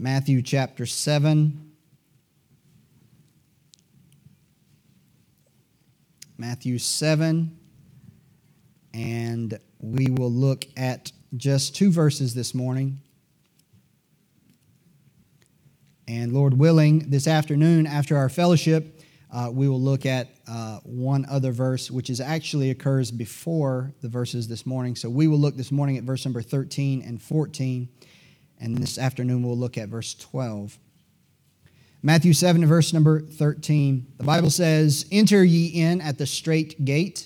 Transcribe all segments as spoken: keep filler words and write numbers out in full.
Matthew chapter seven. Matthew seven. And we will look at just two verses this morning. And Lord willing, this afternoon after our fellowship, uh, we will look at uh, one other verse, which is actually occurs before the verses this morning. So we will look this morning at verse number thirteen and fourteen. And this afternoon we'll look at verse twelve. Matthew seven, verse number thirteen. The Bible says, "Enter ye in at the strait gate,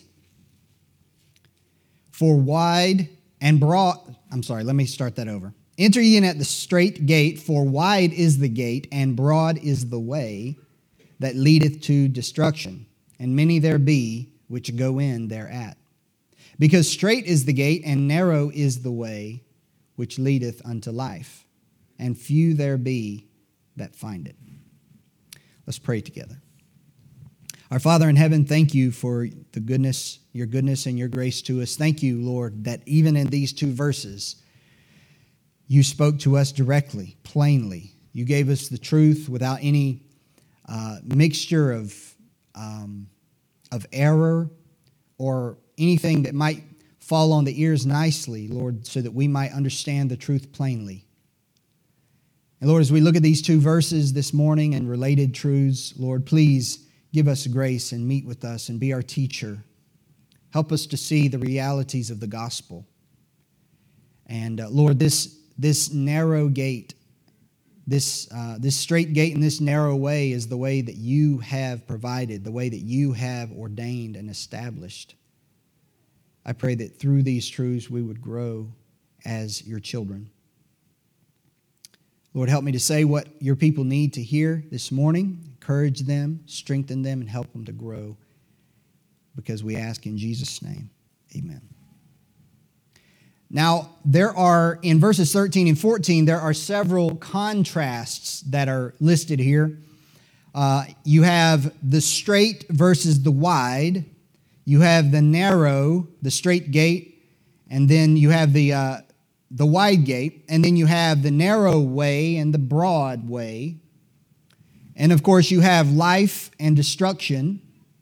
for wide and broad..." I'm sorry, let me start that over. "Enter ye in at the strait gate, for wide is the gate, and broad is the way that leadeth to destruction, and many there be which go in thereat. Because strait is the gate, and narrow is the way which leadeth unto life, and few there be that find it." Let's pray together. Our Father in heaven, thank you for the goodness, your goodness and your grace to us. Thank you, Lord, that even in these two verses, you spoke to us directly, plainly. You gave us the truth without any uh, mixture of, um, of error or anything that might fall on the ears nicely, Lord, so that we might understand the truth plainly. And Lord, as we look at these two verses this morning and related truths, Lord, please give us grace and meet with us and be our teacher. Help us to see the realities of the gospel. And uh, Lord, this, this narrow gate, this, uh, this straight gate and this narrow way is the way that you have provided, the way that you have ordained and established. I pray that through these truths we would grow as your children. Lord, help me to say what your people need to hear this morning. Encourage them, strengthen them, and help them to grow. Because we ask in Jesus' name, amen. Now, there are, in verses thirteen and fourteen, there are several contrasts that are listed here. Uh, you have the straight versus the wide. You have the narrow, the straight gate, and then you have the uh, the wide gate, and then you have the narrow way and the broad way. And of course, you have life and destruction,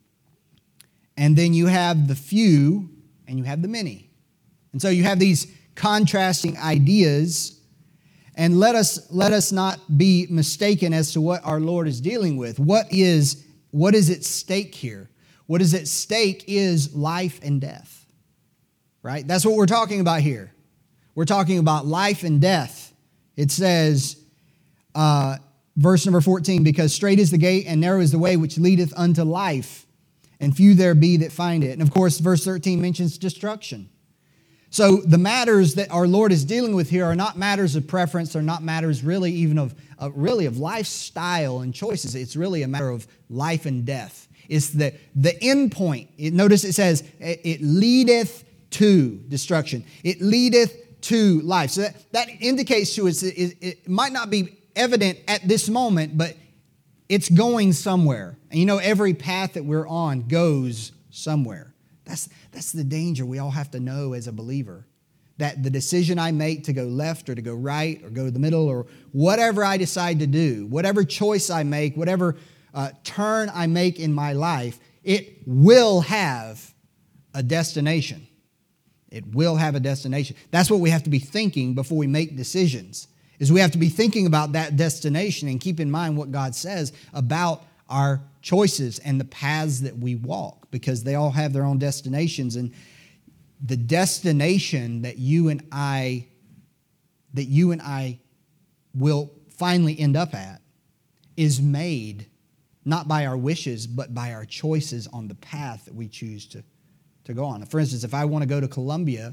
and then you have the few, and you have the many. And so you have these contrasting ideas, and let us let us not be mistaken as to what our Lord is dealing with. What is what is at stake here? What is at stake is life and death, right? That's what we're talking about here. We're talking about life and death. It says, uh, verse number fourteen, "Because strait is the gate and narrow is the way which leadeth unto life, and few there be that find it." And of course, verse thirteen mentions destruction. So the matters that our Lord is dealing with here are not matters of preference. They're not matters really even of uh, really of lifestyle and choices. It's really a matter of life and death. It's the, the end point. It, notice it says, it, it leadeth to destruction. It leadeth to life. So that, that indicates to us it, it, it might not be evident at this moment, but it's going somewhere. And you know, every path that we're on goes somewhere. That's, that's the danger we all have to know as a believer. That the decision I make to go left or to go right or go to the middle or whatever I decide to do, whatever choice I make, whatever uh, turn I make in my life, it will have a destination. It will have a destination. That's what we have to be thinking before we make decisions, is we have to be thinking about that destination and keep in mind what God says about our choices and the paths that we walk, because they all have their own destinations. And the destination that you and I that you and I will finally end up at is made not by our wishes, but by our choices on the path that we choose to, to go on. For instance, if I want to go to Columbia,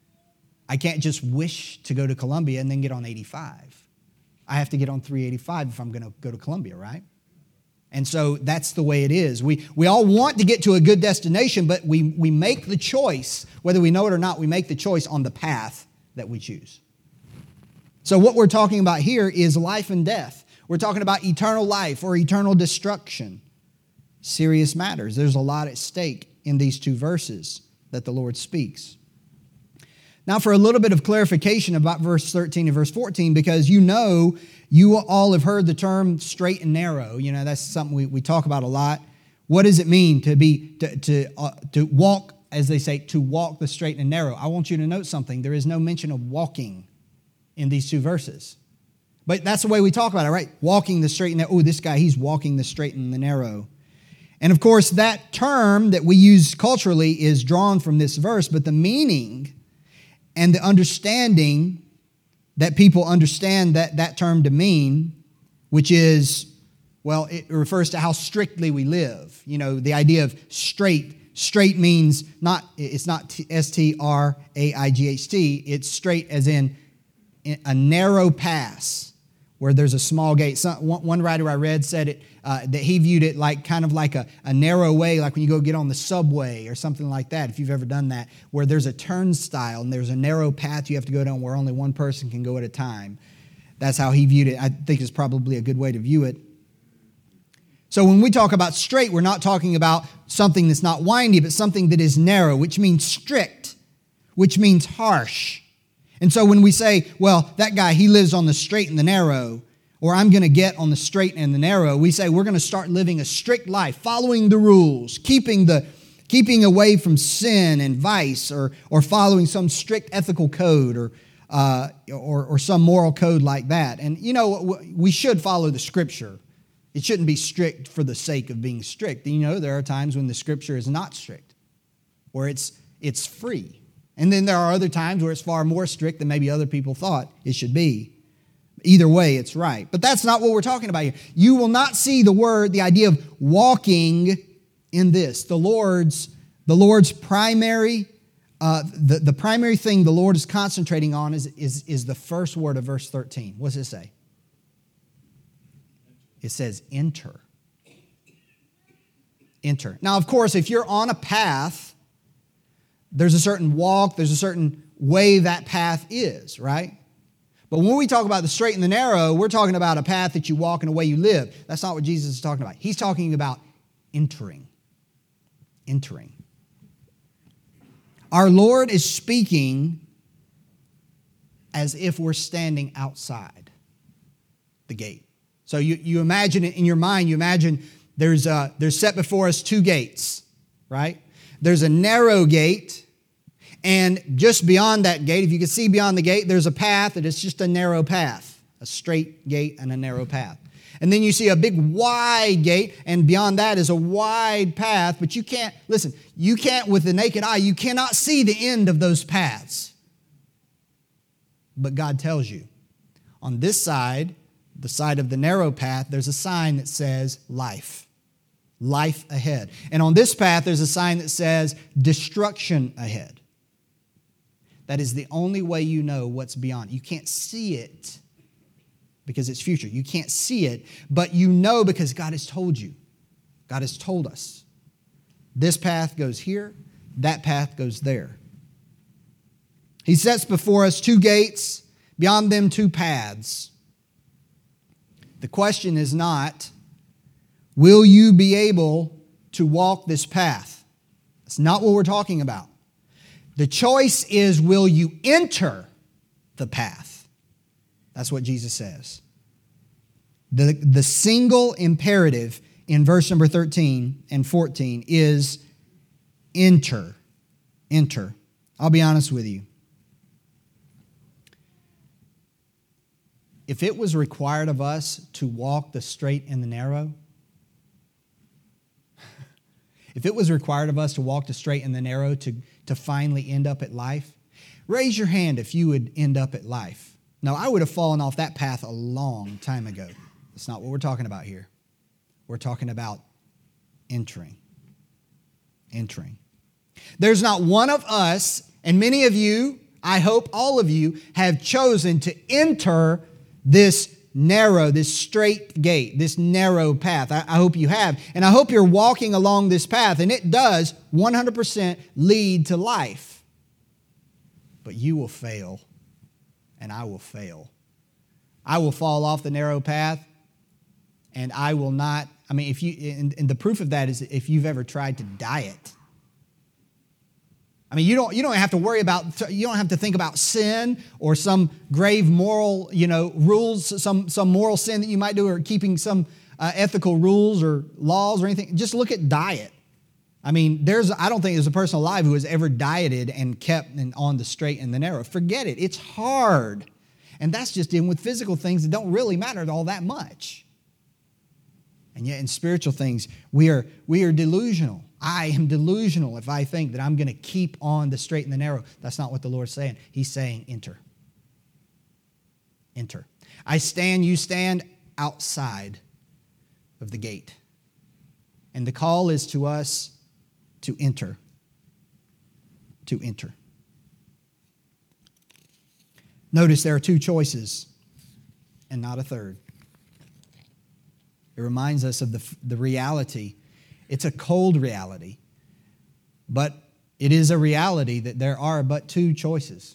I can't just wish to go to Columbia and then get on eighty-five. I have to get on three eighty-five if I'm going to go to Columbia, right? And so that's the way it is. We we all want to get to a good destination, but we, we make the choice, whether we know it or not, we make the choice on the path that we choose. So what we're talking about here is life and death. We're talking about eternal life or eternal destruction. Serious matters. There's a lot at stake in these two verses that the Lord speaks. Now, for a little bit of clarification about verse thirteen and verse fourteen, because you know, you all have heard the term straight and narrow. You know, that's something we, we talk about a lot. What does it mean to be, to, to, uh, to walk, as they say, to walk the straight and narrow? I want you to note something. There is no mention of walking in these two verses. But that's the way we talk about it, right? Walking the straight and narrow. Oh, this guy, he's walking the straight and the narrow. And of course, that term that we use culturally is drawn from this verse, but the meaning and the understanding that people understand that, that term to mean, which is, well, it refers to how strictly we live. You know, the idea of straight. Straight means not, it's not S T R A I G H T. It's straight as in a narrow pass where there's a small gate. Some, one, one writer I read said it, uh, that he viewed it like kind of like a, a narrow way, like when you go get on the subway or something like that, if you've ever done that, where there's a turnstile and there's a narrow path you have to go down where only one person can go at a time. That's how he viewed it. I think it's probably a good way to view it. So when we talk about straight, we're not talking about something that's not windy, but something that is narrow, which means strict, which means harsh. And so when we say, well, that guy, he lives on the straight and the narrow, or I'm going to get on the straight and the narrow, we say we're going to start living a strict life, following the rules, keeping the keeping away from sin and vice, or or following some strict ethical code, or uh, or, or some moral code like that. And you know, we should follow the Scripture. It shouldn't be strict for the sake of being strict. You know, there are times when the Scripture is not strict, where it's it's free. And then there are other times where it's far more strict than maybe other people thought it should be. Either way, it's right. But that's not what we're talking about here. You will not see the word, the idea of walking in this. The Lord's, the Lord's primary, uh, the, the primary thing the Lord is concentrating on is, is, is the first word of verse thirteen. What does it say? It says enter. Enter. Now, of course, if you're on a path, there's a certain walk, there's a certain way that path is, right? But when we talk about the straight and the narrow, we're talking about a path that you walk and a way you live. That's not what Jesus is talking about. He's talking about entering. Entering. Our Lord is speaking as if we're standing outside the gate. So you, you imagine it in your mind, you imagine there's, a, there's set before us two gates, right? There's a narrow gate, and just beyond that gate, if you can see beyond the gate, there's a path that is just a narrow path, a straight gate and a narrow path. And then you see a big wide gate, and beyond that is a wide path, but you can't, listen, you can't, with the naked eye, you cannot see the end of those paths. But God tells you, on this side, the side of the narrow path, there's a sign that says life. Life ahead. And on this path, there's a sign that says destruction ahead. That is the only way you know what's beyond. You can't see it because it's future. You can't see it, but you know because God has told you. God has told us. This path goes here, that path goes there. He sets before us two gates, beyond them two paths. The question is not, will you be able to walk this path? That's not what we're talking about. The choice is, will you enter the path? That's what Jesus says. The, the single imperative in verse number thirteen and fourteen is enter. Enter. I'll be honest with you. If it was required of us to walk the straight and the narrow, if it was required of us to walk the straight and the narrow to, to finally end up at life, raise your hand if you would end up at life. Now, I would have fallen off that path a long time ago. That's not what we're talking about here. We're talking about entering. Entering. There's not one of us, and many of you, I hope all of you, have chosen to enter this narrow, this straight gate, this narrow path. I, I hope you have. And I hope you're walking along this path, and it does one hundred percent lead to life. But you will fail, and I will fail. I will fall off the narrow path, and I will not, I mean, if you, and, and the proof of that is if you've ever tried to diet. I mean, you don't, you don't have to worry about, you don't have to think about sin or some grave moral, you know, rules, some, some moral sin that you might do, or keeping some uh, ethical rules or laws or anything. Just look at diet. I mean, there's, I don't think there's a person alive who has ever dieted and kept and on the straight and the narrow. Forget it. It's hard. And that's just dealing with physical things that don't really matter all that much. And yet in spiritual things, we are, we are delusional. I am delusional if I think that I'm going to keep on the straight and the narrow. That's not what the Lord's saying. He's saying, enter. Enter. I stand, you stand outside of the gate. And the call is to us to enter. To enter. Notice there are two choices and not a third. It reminds us of the, the reality. It's a cold reality, but it is a reality that there are but two choices.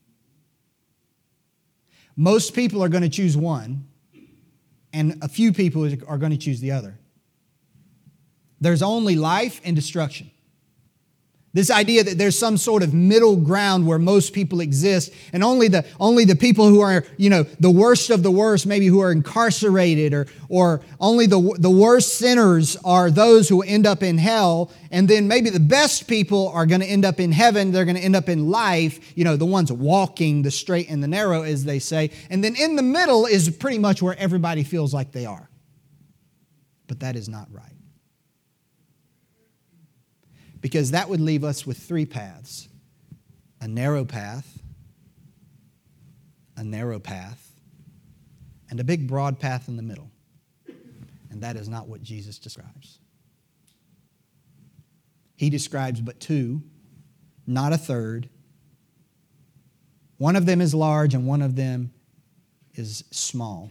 Most people are going to choose one, and a few people are going to choose the other. There's only life and destruction. This idea that there's some sort of middle ground where most people exist, and only the only the people who are, you know, the worst of the worst, maybe who are incarcerated, or or only the the worst sinners are those who end up in hell, and then maybe the best people are going to end up in heaven. They're going to end up in life, you know, the ones walking the straight and the narrow, as they say. And then in the middle is pretty much where everybody feels like they are. But that is not right. Because that would leave us with three paths. A narrow path, a narrow path, and a big broad path in the middle. And that is not what Jesus describes. He describes but two, not a third. One of them is large and one of them is small.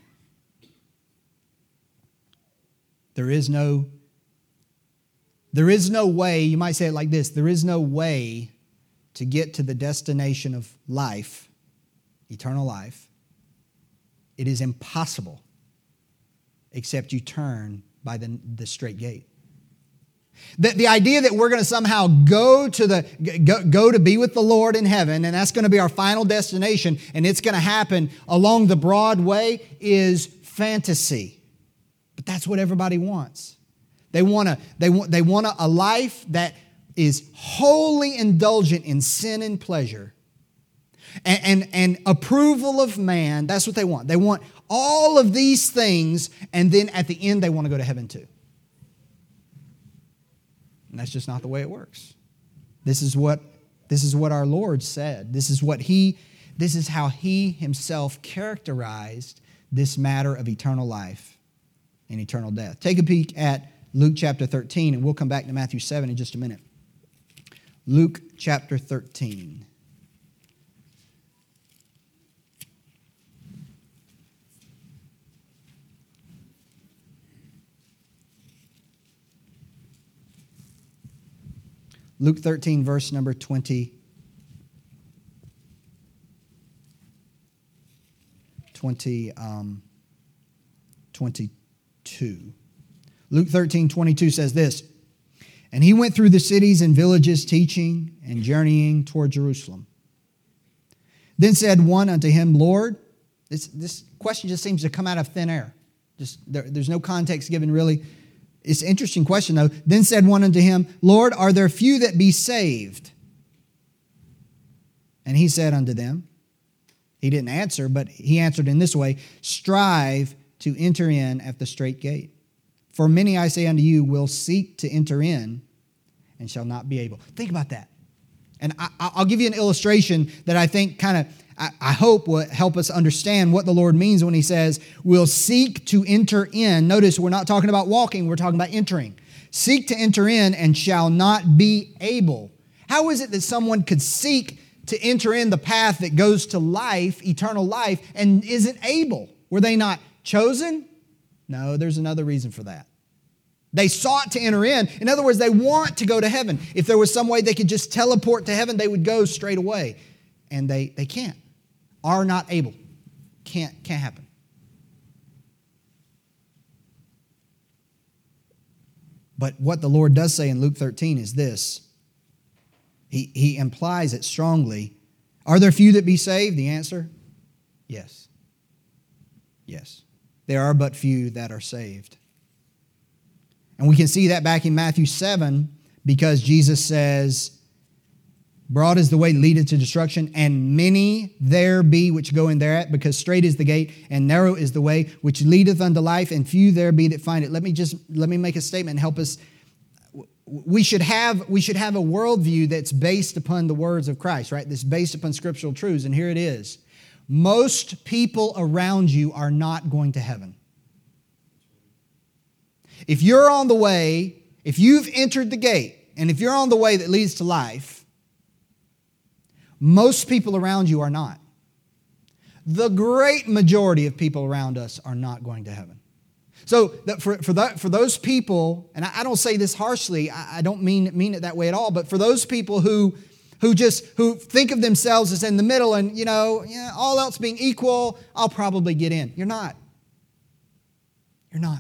There is no There is no way, you might say it like this, there is no way to get to the destination of life, eternal life. It is impossible except you turn by the, the straight gate. The, the idea that we're going to somehow go to the go, go to be with the Lord in heaven, and that's going to be our final destination, and it's going to happen along the broad way, is fantasy. But that's what everybody wants. They want a, they want, they want a, a life that is wholly indulgent in sin and pleasure and, and, and approval of man. That's what they want. They want all of these things, and then at the end they want to go to heaven too. And that's just not the way it works. This is what, this is what our Lord said. This is what he, this is how he himself characterized this matter of eternal life and eternal death. Take a peek at Luke chapter thirteen, and we'll come back to Matthew seven in just a minute. Luke chapter thirteen. Luke thirteen, verse number twenty. twenty, um, twenty-two. Luke thirteen, twenty-two says this, "And he went through the cities and villages, teaching and journeying toward Jerusalem. Then said one unto him, Lord," this, this question just seems to come out of thin air. Just there, there's no context given really. It's an interesting question though. "Then said one unto him, Lord, are there few that be saved? And he said unto them," he didn't answer, but he answered in this way, "Strive to enter in at the strait gate. For many, I say unto you, will seek to enter in and shall not be able." Think about that. And I, I'll give you an illustration that I think kind of, I, I hope will help us understand what the Lord means when he says, "will seek to enter in." Notice we're not talking about walking, we're talking about entering. "Seek to enter in and shall not be able." How is it that someone could seek to enter in the path that goes to life, eternal life, and isn't able? Were they not chosen? No, there's another reason for that. They sought to enter in. In other words, they want to go to heaven. If there was some way they could just teleport to heaven, they would go straight away. And they, they can't. Are not able. Can't, can't happen. But what the Lord does say in Luke thirteen is this. He, he implies it strongly. Are there few that be saved? The answer, yes. Yes. There are but few that are saved. And we can see that back in Matthew seven, because Jesus says, broad is the way that leadeth to destruction, and many there be which go in thereat, because straight is the gate, and narrow is the way which leadeth unto life, and few there be that find it. Let me just let me make a statement and help us. We should have we should have a worldview that's based upon the words of Christ, right? That's based upon scriptural truths. And here it is. Most people around you are not going to heaven. If you're on the way, if you've entered the gate, and if you're on the way that leads to life, most people around you are not. The great majority of people around us are not going to heaven. So that for, for, that, for those people, and I, I don't say this harshly, I, I don't mean, mean it that way at all, but for those people who who just who think of themselves as in the middle and, you know, yeah, all else being equal, I'll probably get in. You're not. You're not.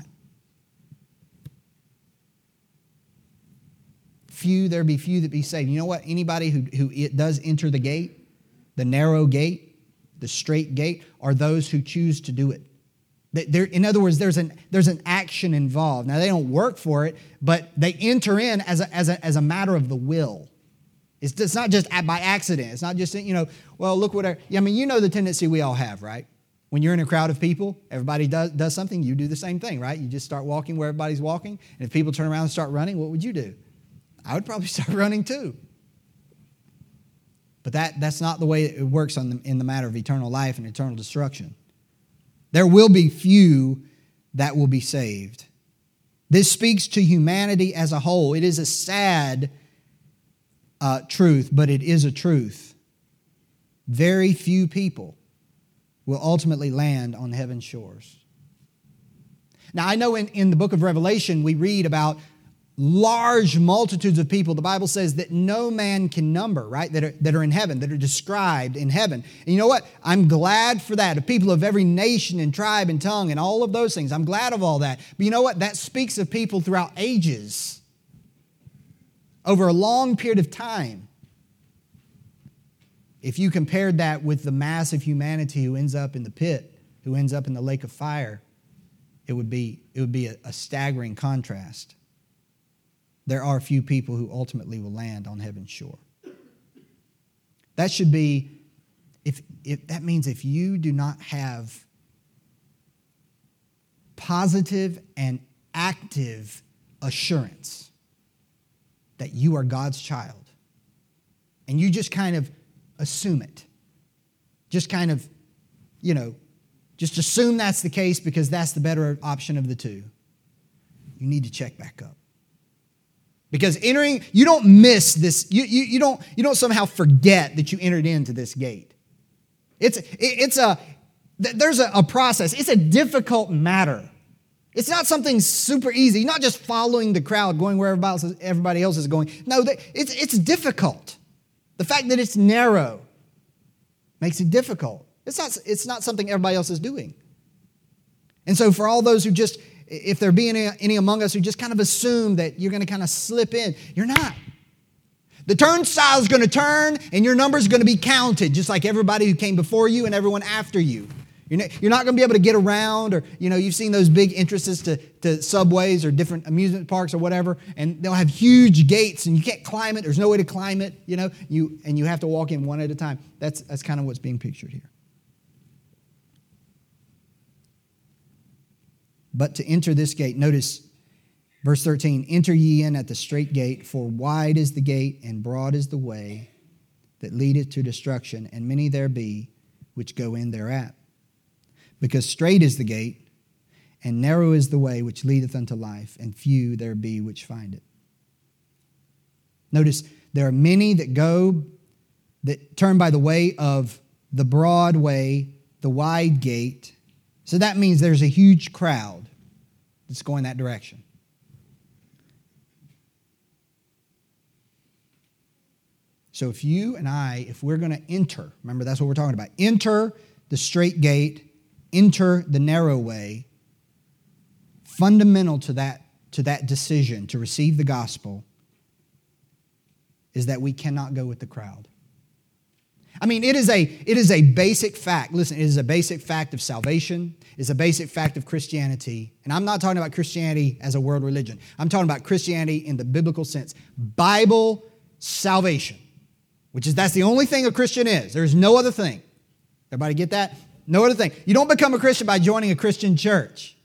Few, there be few that be saved. You know what? Anybody who, who it does enter the gate, the narrow gate, the straight gate, are those who choose to do it. There, in other words, there's an, there's an action involved. Now, they don't work for it, but they enter in as a, as a, as a matter of the will. It's, it's not just by accident. It's not just, you know, well, look what I, I mean, you know the tendency we all have, right? When you're in a crowd of people, everybody does, does something, you do the same thing, right? You just start walking where everybody's walking, and if people turn around and start running, what would you do? I would probably start running too. But that, that's not the way it works on the, in the matter of eternal life and eternal destruction. There will be few that will be saved. This speaks to humanity as a whole. It is a sad uh, truth, but it is a truth. Very few people will ultimately land on heaven's shores. Now, I know in, in the book of Revelation, we read about large multitudes of people. The Bible says that no man can number, right? That are, that are in heaven, that are described in heaven. And you know what? I'm glad for that. Of people of every nation and tribe and tongue and all of those things. I'm glad of all that. But you know what? That speaks of people throughout ages. Over a long period of time. If you compared that with the mass of humanity who ends up in the pit, who ends up in the lake of fire, it would be, it would be a, a staggering contrast. There are few people who ultimately will land on heaven's shore. That should be, if, if that means if you do not have positive and active assurance that you are God's child, and you just kind of assume it, just kind of, you know, just assume that's the case because that's the better option of the two, you need to check back up. Because entering, you don't miss this, you, you, you, don't, you don't somehow forget that you entered into this gate. It's, it, it's a, there's a, a process. It's a difficult matter. It's not something super easy. You're not just following the crowd, going where everybody else, everybody else is going. No, it's, it's difficult. The fact that it's narrow makes it difficult. It's not, it's not something everybody else is doing. And so for all those who just, if there be any, any among us who just kind of assume that you're going to kind of slip in, you're not. The turnstile is going to turn and your number is going to be counted, just like everybody who came before you and everyone after you. You're not, you're not going to be able to get around, or, you know, you've seen those big entrances to, to subways or different amusement parks or whatever, and they'll have huge gates and you can't climb it. There's no way to climb it, you know, you and you have to walk in one at a time. That's, that's kind of what's being pictured here. But to enter this gate, notice verse thirteen, enter ye in at the strait gate, for wide is the gate and broad is the way that leadeth to destruction, and many there be which go in thereat. Because strait is the gate, and narrow is the way which leadeth unto life, and few there be which find it. Notice, there are many that go, that turn by the way of the broad way, the wide gate. So that means there's a huge crowd that's going that direction. So if you and I, if we're going to enter, remember that's what we're talking about, enter the strait gate, enter the narrow way, fundamental to that, to that decision to receive the gospel is that we cannot go with the crowd. I mean, it is a, it is a basic fact. Listen, it is a basic fact of salvation. It's a basic fact of Christianity. And I'm not talking about Christianity as a world religion. I'm talking about Christianity in the biblical sense. Bible salvation, which is that's the only thing a Christian is. There's no other thing. Everybody get that? No other thing. You don't become a Christian by joining a Christian church.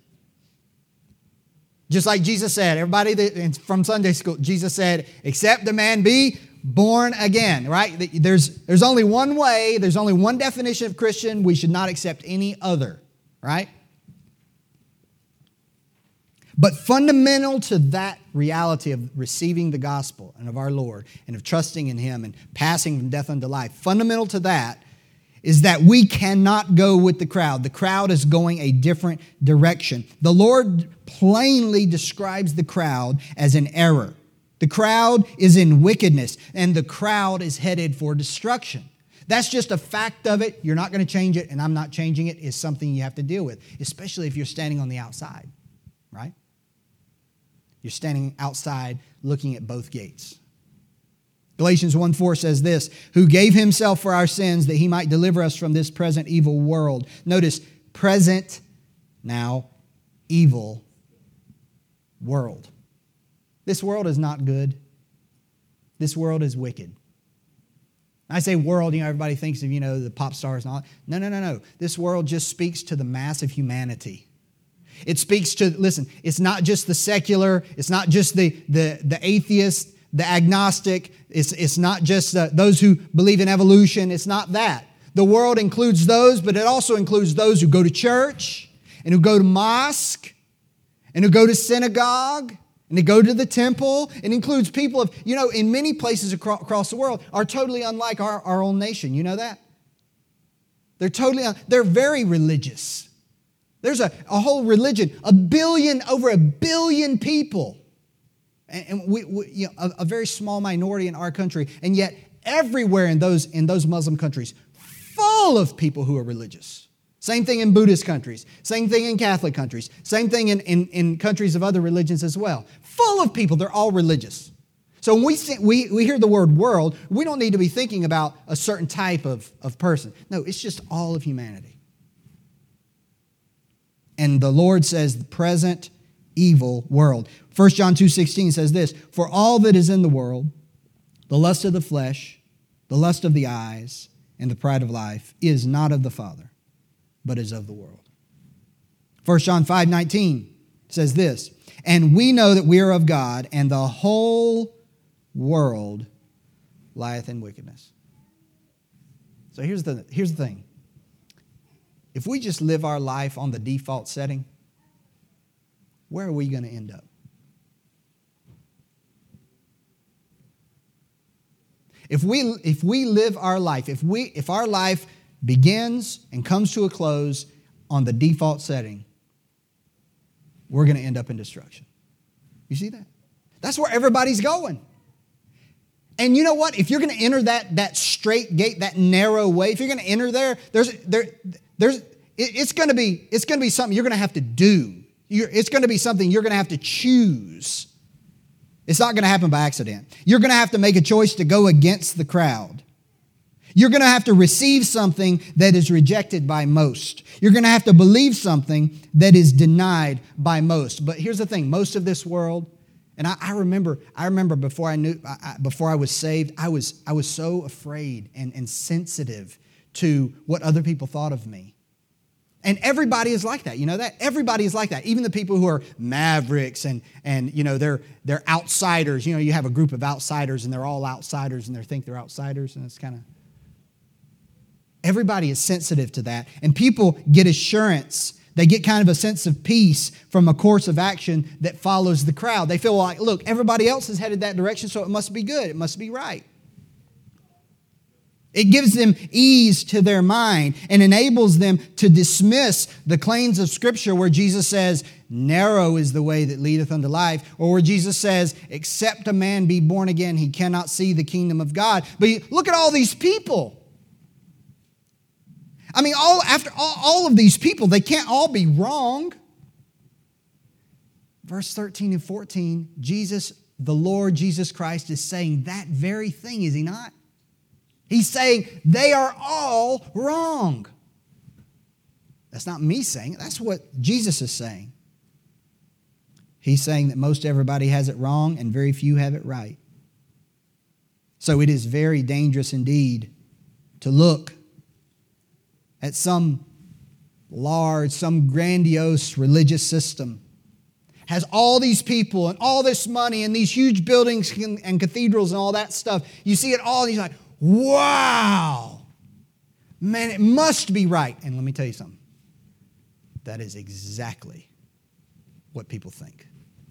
Just like Jesus said, everybody that, from Sunday school, Jesus said, except a man be born again, right? There's, there's only one way, there's only one definition of Christian. We should not accept any other, right? But fundamental to that reality of receiving the gospel and of our Lord and of trusting in Him and passing from death unto life, fundamental to that is that we cannot go with the crowd. The crowd is going a different direction. The Lord plainly describes the crowd as an error. The crowd is in wickedness, and the crowd is headed for destruction. That's just a fact of it. You're not going to change it, and I'm not changing it. It's something you have to deal with, especially if you're standing on the outside, right? You're standing outside looking at both gates. Galatians one four says this, who gave Himself for our sins that He might deliver us from this present evil world. Notice, present, now, evil world. This world is not good. This world is wicked. I say world, you know, everybody thinks of, you know, the pop stars and all. No, no, no, no. This world just speaks to the mass of humanity. It speaks to, listen, it's not just the secular, it's not just the, the, the atheist, the agnostic, it's, it's not just uh, those who believe in evolution, it's not that. The world includes those, but it also includes those who go to church and who go to mosque and who go to synagogue and who go to the temple. It includes people of, you know, in many places across, across the world are totally unlike our, our own nation. You know that? They're totally, un- they're very religious. There's a, a whole religion, a billion, over a billion people. And, and we, we you know, a, a very small minority in our country. And yet everywhere in those, in those Muslim countries, full of people who are religious. Same thing in Buddhist countries. Same thing in Catholic countries. Same thing in, in, in countries of other religions as well. Full of people. They're all religious. So when we, see, we, we hear the word world, we don't need to be thinking about a certain type of, of person. No, it's just all of humanity. And the Lord says the present evil world. First John two sixteen says this, for all that is in the world, the lust of the flesh, the lust of the eyes, and the pride of life is not of the Father, but is of the world. First John five nineteen says this, and we know that we are of God, and the whole world lieth in wickedness. So here's the, here's the thing. If we just live our life on the default setting, where are we going to end up? If we, if we live our life, if, we, if our life begins and comes to a close on the default setting, we're going to end up in destruction. You see that? That's where everybody's going. And you know what? If you're going to enter that, that straight gate, that narrow way, if you're going to enter there, there's, there, there's, it, it's going to be, it's going to be something you're going to have to do. You're, it's going to be something you're going to have to choose. It's not going to happen by accident. You're going to have to make a choice to go against the crowd. You're going to have to receive something that is rejected by most. You're going to have to believe something that is denied by most. But here's the thing, most of this world, and I, I remember, I remember before I knew, I, before I was saved, I was, I was so afraid and, and sensitive to what other people thought of me. And everybody is like that, you know that? Everybody is like that. Even the people who are mavericks and, and you know, they're, they're outsiders. You know, you have a group of outsiders and they're all outsiders and they think they're outsiders, and it's kind of... Everybody is sensitive to that. And people get assurance. They get kind of a sense of peace from a course of action that follows the crowd. They feel like, look, everybody else has headed that direction, so it must be good. It must be right. It gives them ease to their mind and enables them to dismiss the claims of Scripture where Jesus says, narrow is the way that leadeth unto life, or where Jesus says, except a man be born again, he cannot see the kingdom of God. But you, look at all these people. I mean, all after all, all of these people, they can't all be wrong. Verse thirteen and fourteen, Jesus the Lord Jesus Christ is saying that very thing, is he not? He's saying they are all wrong. That's not me saying it. That's what Jesus is saying. He's saying that most everybody has it wrong and very few have it right. So it is very dangerous indeed to look at some large, some grandiose religious system. Has all these people and all this money and these huge buildings and cathedrals and all that stuff. You see it all and you're like, wow, man, it must be right. And let me tell you something. That is exactly what people think.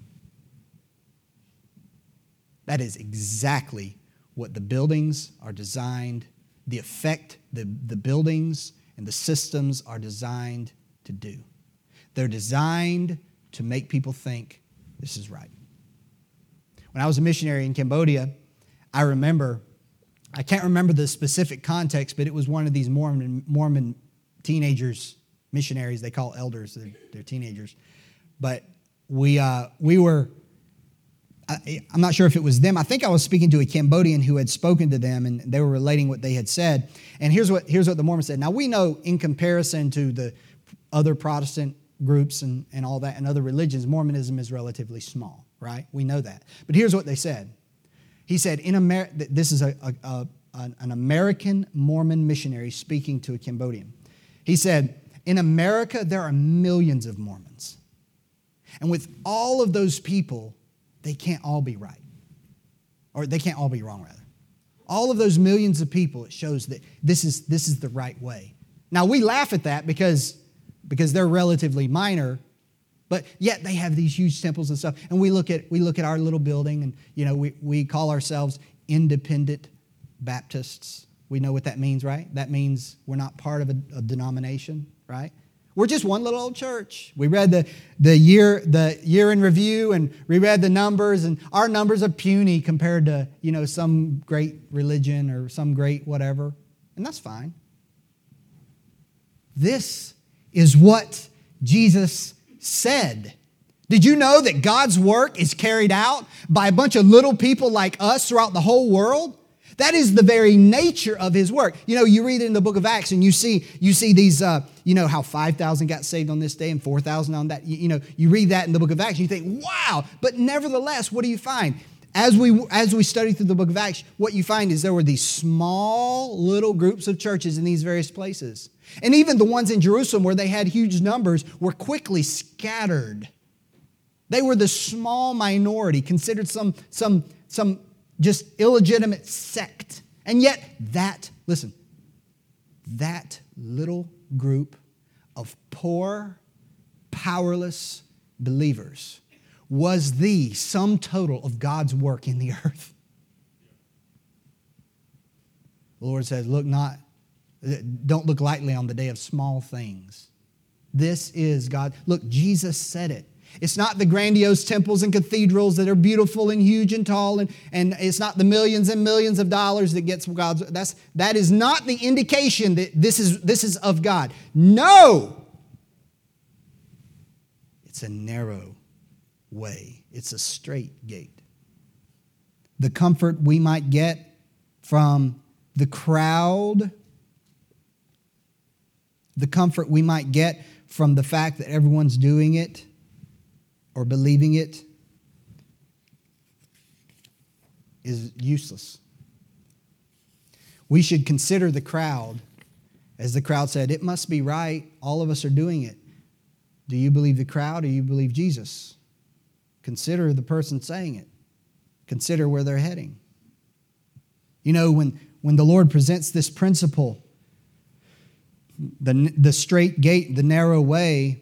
That is exactly what the buildings are designed, the effect the, the buildings and the systems are designed to do. They're designed to make people think this is right. When I was a missionary in Cambodia, I remember, I can't remember the specific context, but it was one of these Mormon, Mormon teenagers, missionaries, they call elders, they're, they're teenagers. But we, uh, we were, I, I'm not sure if it was them. I think I was speaking to a Cambodian who had spoken to them, and they were relating what they had said. And here's what, here's what the Mormon said. Now, we know in comparison to the other Protestant groups and, and all that and other religions, Mormonism is relatively small, right? We know that. But here's what they said. He said, in America, this is a, a, a, an American Mormon missionary speaking to a Cambodian. He said, in America, there are millions of Mormons. And with all of those people, they can't all be right. Or they can't all be wrong, rather. All of those millions of people, it shows that this is, this is the right way. Now, we laugh at that because, because they're relatively minor, but yet they have these huge temples and stuff. And we look at, we look at our little building, and you know, we, we call ourselves Independent Baptists. We know what that means, right? That means we're not part of a, a denomination, right? We're just one little old church. We read the, the year the year in review, and we read the numbers, and our numbers are puny compared to, you know, some great religion or some great whatever, and that's fine. This is what Jesus said. Did you know that God's work is carried out by a bunch of little people like us throughout the whole world? That is the very nature of his work. You know, you read it in the book of Acts and you see you see these, uh, you know, how five thousand got saved on this day and four thousand on that. You, you know, you read that in the book of Acts and you think, wow. But nevertheless, what do you find? As we, as we study through the book of Acts, what you find is there were these small little groups of churches in these various places. And even the ones in Jerusalem where they had huge numbers were quickly scattered. They were the small minority, considered some, some, some just illegitimate sect. And yet that, listen, that little group of poor, powerless believers was the sum total of God's work in the earth. The Lord says, look not, don't look lightly on the day of small things. This is God. Look, Jesus said it. It's not the grandiose temples and cathedrals that are beautiful and huge and tall, and, and it's not the millions and millions of dollars that gets God's. That's, that is not the indication that this is, this is of God. No! It's a narrow way. It's a straight gate. The comfort we might get from the crowd, the comfort we might get from the fact that everyone's doing it or believing it is useless. We should consider the crowd, as the crowd said, it must be right. All of us are doing it. Do you believe the crowd or do you believe Jesus? Consider the person saying it. Consider where they're heading. You know, when, when the Lord presents this principle, the, the straight gate, the narrow way,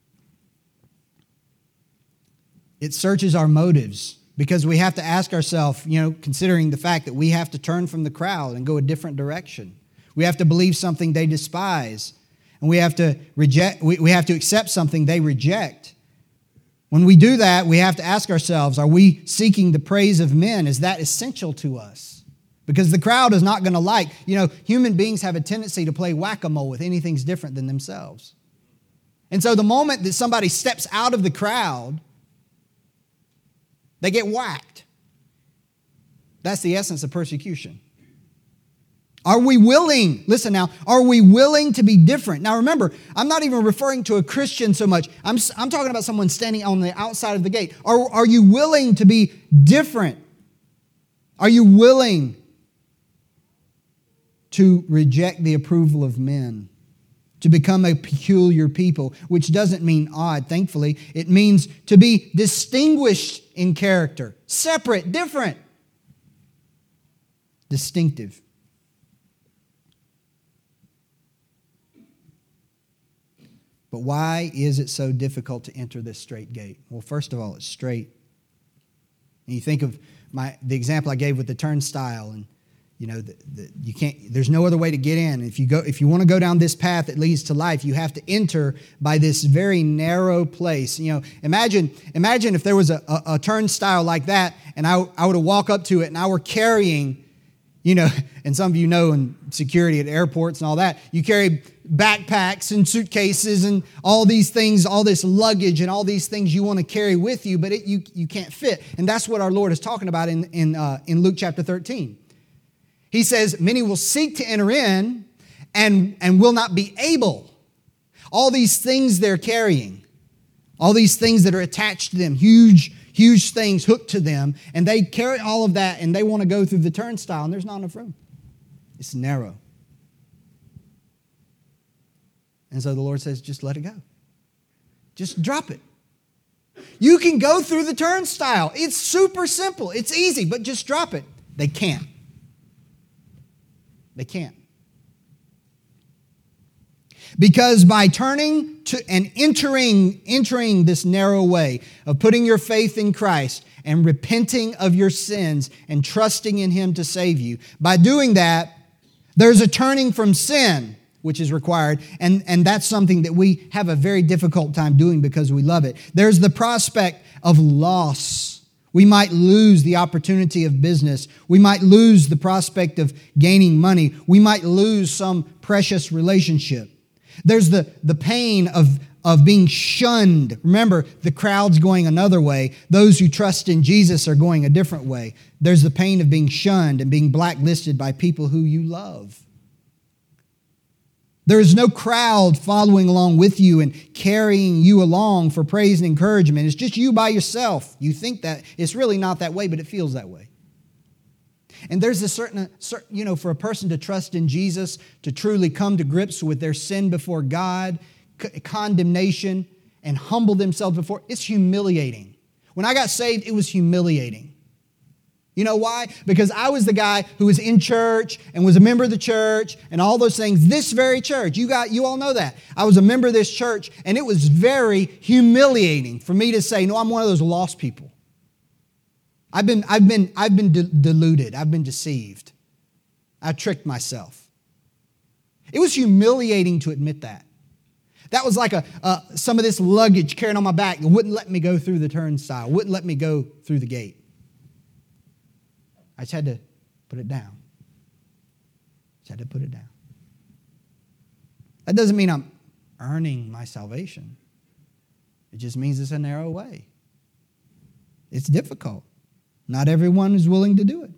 it searches our motives, because we have to ask ourselves, you know, considering the fact that we have to turn from the crowd and go a different direction. We have to believe something they despise, and we have to reject, we, we have to accept something they reject. When we do that, we have to ask ourselves, are we seeking the praise of men? Is that essential to us? Because the crowd is not going to like, you know, human beings have a tendency to play whack-a-mole with anything's different than themselves. And so the moment that somebody steps out of the crowd, they get whacked. That's the essence of persecution. Are we willing, listen now, are we willing to be different? Now remember, I'm not even referring to a Christian so much. I'm, I'm talking about someone standing on the outside of the gate. Are, are you willing to be different? Are you willing to reject the approval of men? To become a peculiar people, which doesn't mean odd, thankfully. It means to be distinguished in character, separate, different, distinctive. But why is it so difficult to enter this straight gate? Well, first of all, it's straight. And you think of my the example I gave with the turnstile, and you know, the, the, you can't. There's no other way to get in. If you go, if you want to go down this path that leads to life, you have to enter by this very narrow place. You know, imagine, imagine if there was a, a, a turnstile like that, and I, I were to walk up to it, and I were carrying, you know, and some of you know in security at airports and all that, you carry backpacks and suitcases and all these things, all this luggage and all these things you want to carry with you, but it, you you can't fit. And that's what our Lord is talking about in in uh, in Luke chapter thirteen. He says, many will seek to enter in and, and will not be able. All these things they're carrying, all these things that are attached to them, huge, huge things hooked to them, and they carry all of that and they want to go through the turnstile, and there's not enough room. It's narrow. And so the Lord says, just let it go. Just drop it. You can go through the turnstile. It's super simple. It's easy, but just drop it. They can't. They can't. Because by turning to and entering, entering this narrow way of putting your faith in Christ and repenting of your sins and trusting in Him to save you, by doing that, there's a turning from sin, which is required, and, and that's something that we have a very difficult time doing because we love it. There's the prospect of loss. We might lose the opportunity of business. We might lose the prospect of gaining money. We might lose some precious relationship. There's the, the pain of, of being shunned. Remember, the crowd's going another way. Those who trust in Jesus are going a different way. There's the pain of being shunned and being blacklisted by people who you love. There is no crowd following along with you and carrying you along for praise and encouragement. It's just you by yourself. You think that it's really not that way, but it feels that way. And there's a certain, you know, for a person to trust in Jesus, to truly come to grips with their sin before God, condemnation, and humble themselves before, it's humiliating. When I got saved, it was humiliating. You know why? Because I was the guy who was in church and was a member of the church and all those things. This very church, you got, you all know that. I was a member of this church, and it was very humiliating for me to say, no, I'm one of those lost people. I've been, I've been, I've been de- deluded. I've been deceived. I tricked myself. It was humiliating to admit that. That was like a uh, some of this luggage carrying on my back that wouldn't let me go through the turnstile, wouldn't let me go through the gate. I just had to put it down. Just had to put it down. That doesn't mean I'm earning my salvation. It just means it's a narrow way. It's difficult. Not everyone is willing to do it.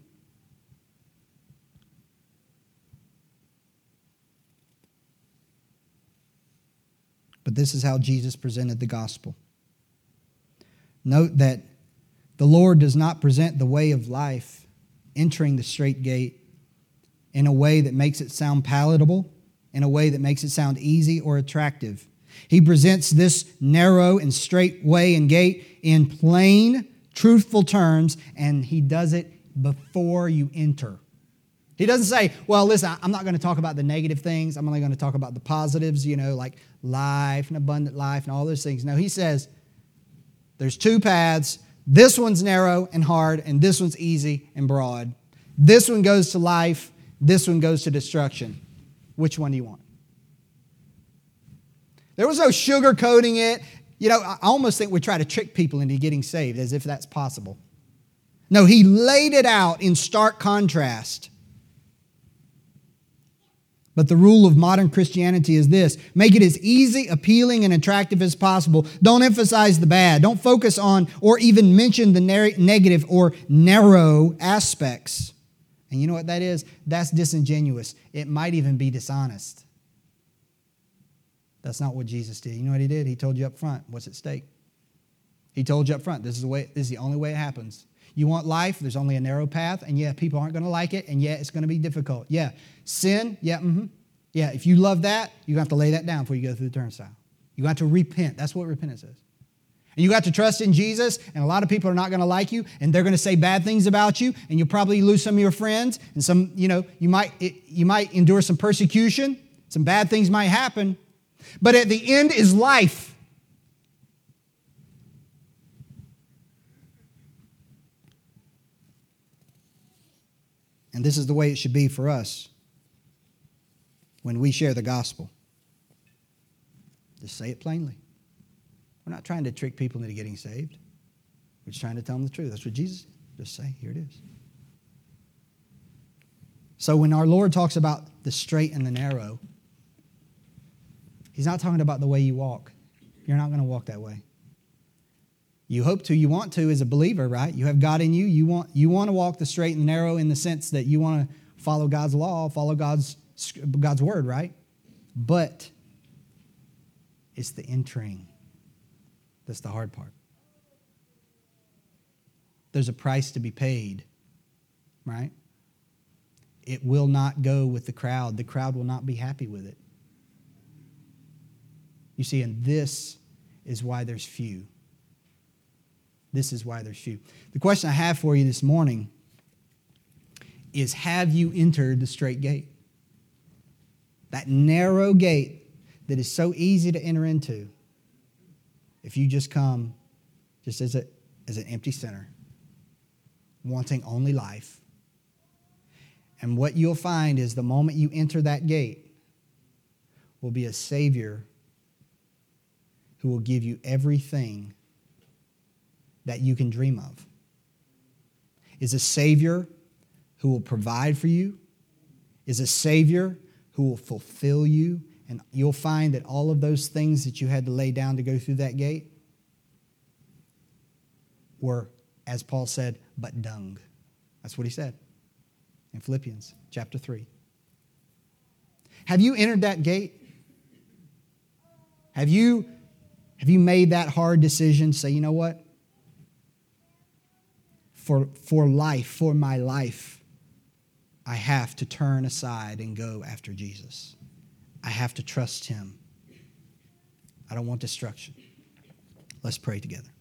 But this is how Jesus presented the gospel. Note that the Lord does not present the way of life, entering the straight gate, in a way that makes it sound palatable, in a way that makes it sound easy or attractive. He presents this narrow and straight way and gate in plain, truthful terms, and He does it before you enter. He doesn't say, well, listen, I'm not going to talk about the negative things. I'm only going to talk about the positives, you know, like life and abundant life and all those things. No, He says there's two paths. This one's narrow and hard, and this one's easy and broad. This one goes to life. This one goes to destruction. Which one do you want? There was no sugarcoating it. You know, I almost think we try to trick people into getting saved as if that's possible. No, He laid it out in stark contrast. But the rule of modern Christianity is this: make it as easy, appealing, and attractive as possible. Don't emphasize the bad. Don't focus on or even mention the negative or narrow aspects. And you know what that is? That's disingenuous. It might even be dishonest. That's not what Jesus did. You know what he did? He told you up front what's at stake. He told you up front, this is the way, this is the only way it happens. You want life, there's only a narrow path, and yeah, people aren't going to like it, and yeah, it's going to be difficult. Yeah, sin, yeah, mm-hmm. Yeah, if you love that, you're going to have to lay that down before you go through the turnstile. You have to repent. That's what repentance is. And you got to trust in Jesus, and a lot of people are not going to like you, and they're going to say bad things about you, and you'll probably lose some of your friends, and some, you know, you might, it, you might endure some persecution. Some bad things might happen. But at the end is life. And this is the way it should be for us when we share the gospel. Just say it plainly. We're not trying to trick people into getting saved. We're just trying to tell them the truth. That's what Jesus did. Just say, here it is. So when our Lord talks about the straight and the narrow, he's not talking about the way you walk. You're not going to walk that way. You hope to, you want to as a believer, right? You have God in you. You want, you want to walk the straight and narrow in the sense that you want to follow God's law, follow God's, God's word, right? But it's the entering that's the hard part. There's a price to be paid, right? It will not go with the crowd. The crowd will not be happy with it. You see, and this is why there's few. This is why there's few. The question I have for you this morning is, have you entered the straight gate? That narrow gate that is so easy to enter into if you just come just as, a, as an empty sinner, wanting only life. And what you'll find is the moment you enter that gate will be a Savior who will give you everything that you can dream of. Is a Savior who will provide for you. Is a Savior who will fulfill you. And you'll find that all of those things that you had to lay down to go through that gate were, as Paul said, but dung. That's what he said in Philippians chapter three. Have you entered that gate? Have you, have you made that hard decision? Say, you know what? For, for life, for my life, I have to turn aside and go after Jesus. I have to trust him. I don't want destruction. Let's pray together.